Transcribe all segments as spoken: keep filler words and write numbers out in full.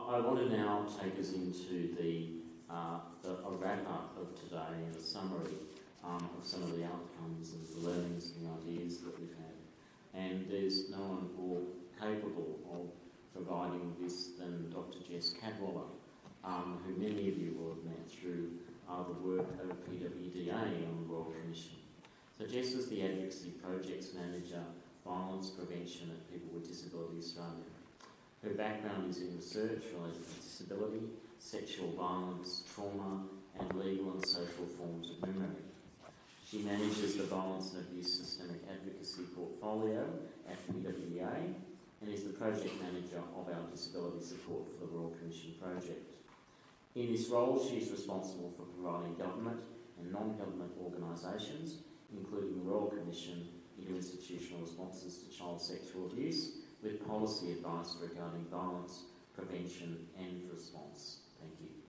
I want to now take us into the, uh, the a wrap-up of today and a summary um, of some of the outcomes and the learnings and the ideas that we've had. And there's no one more capable of providing this than Doctor Jess Cadwallader, um, who many of you will have met through uh, the work of P W D A on the Royal Commission. So Jess is the Advocacy Projects Manager, Violence Prevention at People with Disability Australia. Her background is in research related to disability, sexual violence, trauma, and legal and social forms of memory. She manages the Violence and Abuse Systemic Advocacy portfolio at P W D A and is the project manager of our disability support for the Royal Commission project. In this role, she is responsible for providing government and non-government organisations, including the Royal Commission, interinstitutional responses to child sexual abuse, with policy advice regarding violence, prevention and response. Thank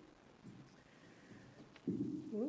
you. Ooh.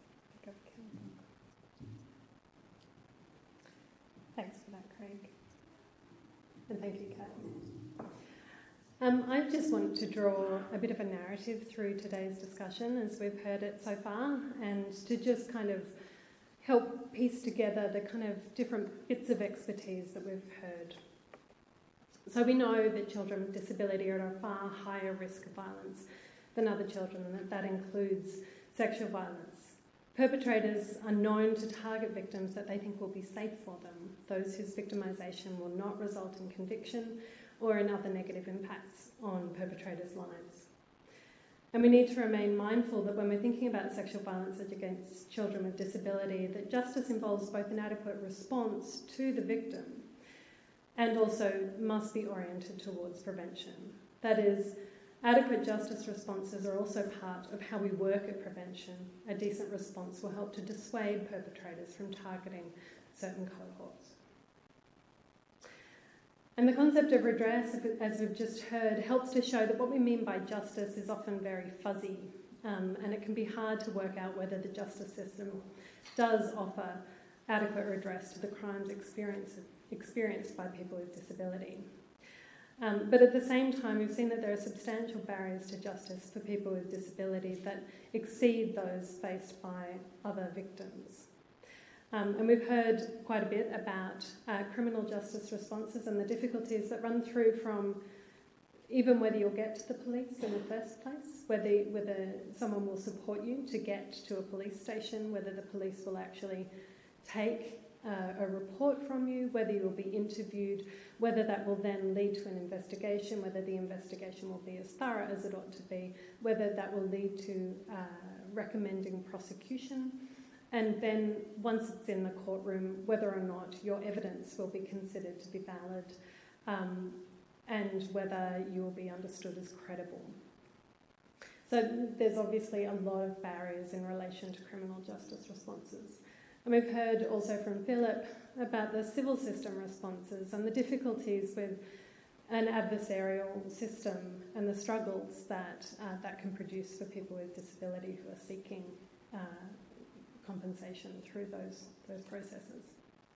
Thanks for that, Craig. And thank you, Kat. Um, I just want to draw a bit of a narrative through today's discussion as we've heard it so far, and to just kind of help piece together the kind of different bits of expertise that we've heard. So we know that children with disability are at a far higher risk of violence than other children, and that that includes sexual violence. Perpetrators are known to target victims that they think will be safe for them, those whose victimisation will not result in conviction or in other negative impacts on perpetrators' lives. And we need to remain mindful that when we're thinking about sexual violence against children with disability, that justice involves both an adequate response to the victim and also must be oriented towards prevention. That is, adequate justice responses are also part of how we work at prevention. A decent response will help to dissuade perpetrators from targeting certain cohorts. And the concept of redress, as we've just heard, helps to show that what we mean by justice is often very fuzzy, um, and it can be hard to work out whether the justice system does offer adequate redress to the crimes experienced, experienced by people with disability. Um, but at the same time, we've seen that there are substantial barriers to justice for people with disability that exceed those faced by other victims. Um, and we've heard quite a bit about uh, criminal justice responses and the difficulties that run through from even whether you'll get to the police in the first place, whether, whether someone will support you to get to a police station, whether the police will actually take uh, a report from you, whether you will be interviewed, whether that will then lead to an investigation, whether the investigation will be as thorough as it ought to be, whether that will lead to uh, recommending prosecution, and then once it's in the courtroom, whether or not your evidence will be considered to be valid, um, and whether you will be understood as credible. So there's obviously a lot of barriers in relation to criminal justice responses. And we've heard also from Philip about the civil system responses and the difficulties with an adversarial system and the struggles that uh, that can produce for people with disability who are seeking uh, compensation through those, those processes.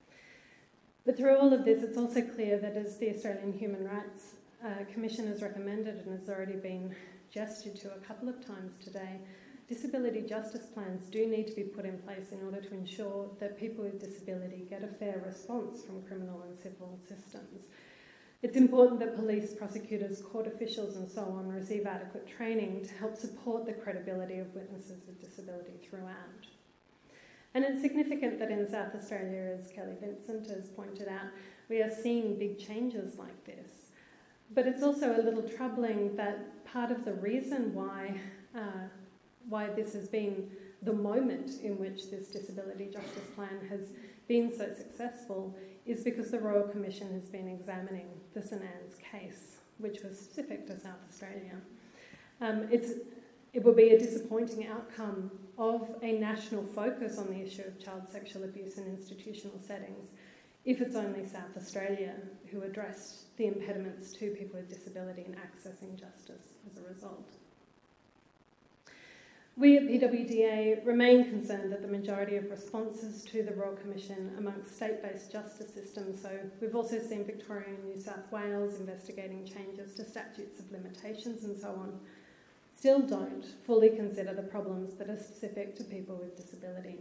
But through all of this, it's also clear that, as the Australian Human Rights uh, Commission has recommended and has already been gestured to a couple of times today, disability justice plans do need to be put in place in order to ensure that people with disability get a fair response from criminal and civil systems. It's important that police, prosecutors, court officials and so on receive adequate training to help support the credibility of witnesses with disability throughout. And it's significant that in South Australia, as Kelly Vincent has pointed out, we are seeing big changes like this. But it's also a little troubling that part of the reason why uh, why this has been the moment in which this disability justice plan has been so successful is because the Royal Commission has been examining the St Anne's case, which was specific to South Australia. Um, it's, it will be a disappointing outcome of a national focus on the issue of child sexual abuse in institutional settings if it's only South Australia who addressed the impediments to people with disability in accessing justice as a result. We at P W D A remain concerned that the majority of responses to the Royal Commission amongst state-based justice systems, so we've also seen Victoria and New South Wales investigating changes to statutes of limitations and so on, still don't fully consider the problems that are specific to people with disability.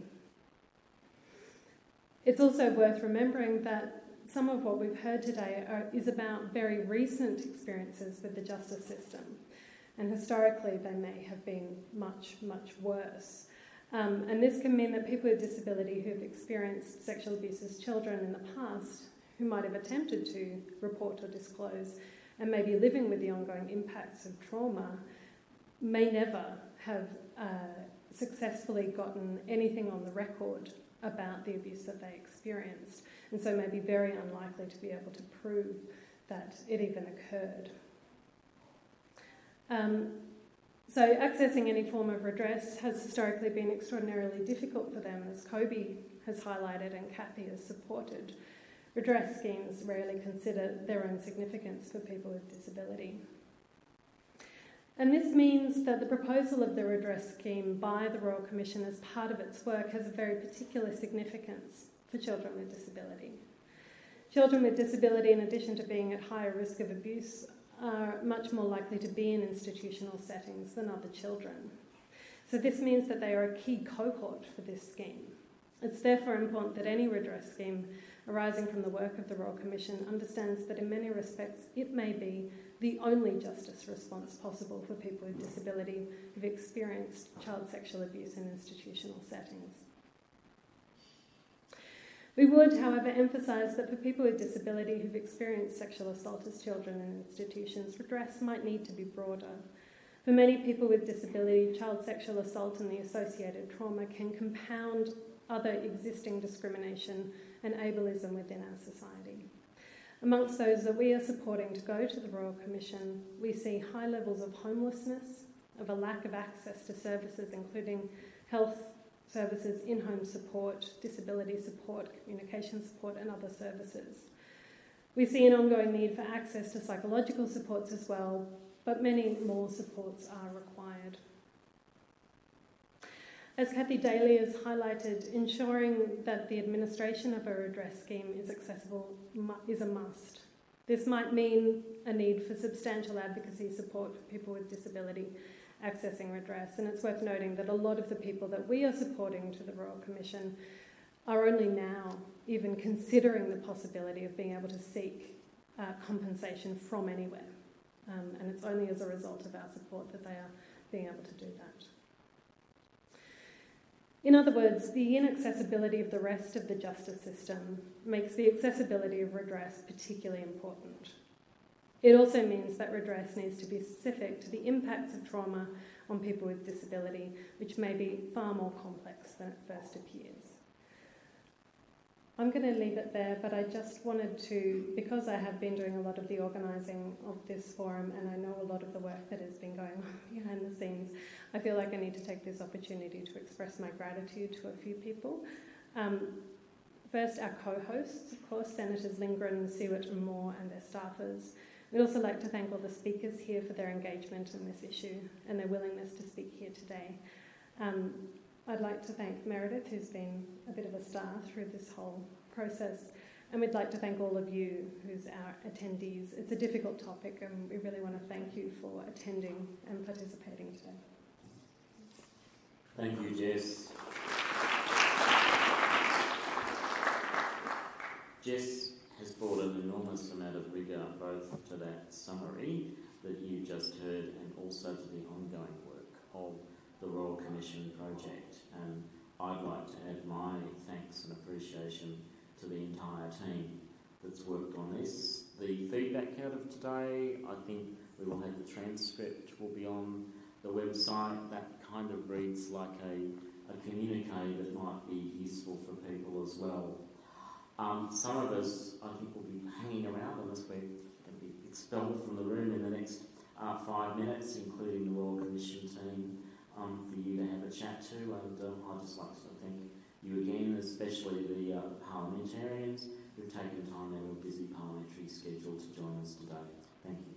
It's also worth remembering that some of what we've heard today are, is about very recent experiences with the justice system. And historically, they may have been much, much worse. Um, and this can mean that people with disability who've experienced sexual abuse as children in the past, who might have attempted to report or disclose, and may be living with the ongoing impacts of trauma, may never have uh, successfully gotten anything on the record about the abuse that they experienced, and so may be very unlikely to be able to prove that it even occurred. Um, so accessing any form of redress has historically been extraordinarily difficult for them, as Kobe has highlighted and Kathy has supported. Redress schemes rarely consider their own significance for people with disability. And this means that the proposal of the redress scheme by the Royal Commission as part of its work has a very particular significance for children with disability. Children with disability, in addition to being at higher risk of abuse, are much more likely to be in institutional settings than other children. So this means that they are a key cohort for this scheme. It's therefore important that any redress scheme arising from the work of the Royal Commission understands that in many respects it may be the only justice response possible for people with disability who've experienced child sexual abuse in institutional settings. We would, however, emphasise that for people with disability who've experienced sexual assault as children in institutions, redress might need to be broader. For many people with disability, child sexual assault and the associated trauma can compound other existing discrimination and ableism within our society. Amongst those that we are supporting to go to the Royal Commission, we see high levels of homelessness, of a lack of access to services including health services, in-home support, disability support, communication support and other services. We see an ongoing need for access to psychological supports as well, but many more supports are required. As Kathy Daly has highlighted, ensuring that the administration of a redress scheme is accessible is a must. This might mean a need for substantial advocacy support for people with disability accessing redress, and it's worth noting that a lot of the people that we are supporting to the Royal Commission are only now even considering the possibility of being able to seek uh, compensation from anywhere, um, and it's only as a result of our support that they are being able to do that. In other words, the inaccessibility of the rest of the justice system makes the accessibility of redress particularly important. It also means that redress needs to be specific to the impacts of trauma on people with disability, which may be far more complex than it first appears. I'm going to leave it there, but I just wanted to, because I have been doing a lot of the organising of this forum and I know a lot of the work that has been going on behind the scenes, I feel like I need to take this opportunity to express my gratitude to a few people. Um, first, our co-hosts, of course, Senators Lindgren, Seward and Moore and their staffers. We'd also like to thank all the speakers here for their engagement in this issue and their willingness to speak here today. Um, I'd like to thank Meredith, who's been a bit of a star through this whole process, and we'd like to thank all of you who's our attendees. It's a difficult topic and we really want to thank you for attending and participating today. Thank you, Jess. Jess has brought an enormous amount of rigour both to that summary that you just heard and also to the ongoing work of the Royal Commission project. And I'd like to add my thanks and appreciation to the entire team that's worked on this. The feedback out of today, I think we will have the transcript, will be on the website. That kind of reads like a, a communique that might be useful for people as well. Um, some of us, I think, will be hanging around unless we're going to be expelled from the room in the next uh, five minutes, including the Royal Commission team, um, for you to have a chat to. And um, I'd just like to thank you again, especially the uh, parliamentarians who've taken time out of a busy parliamentary schedule to join us today. Thank you.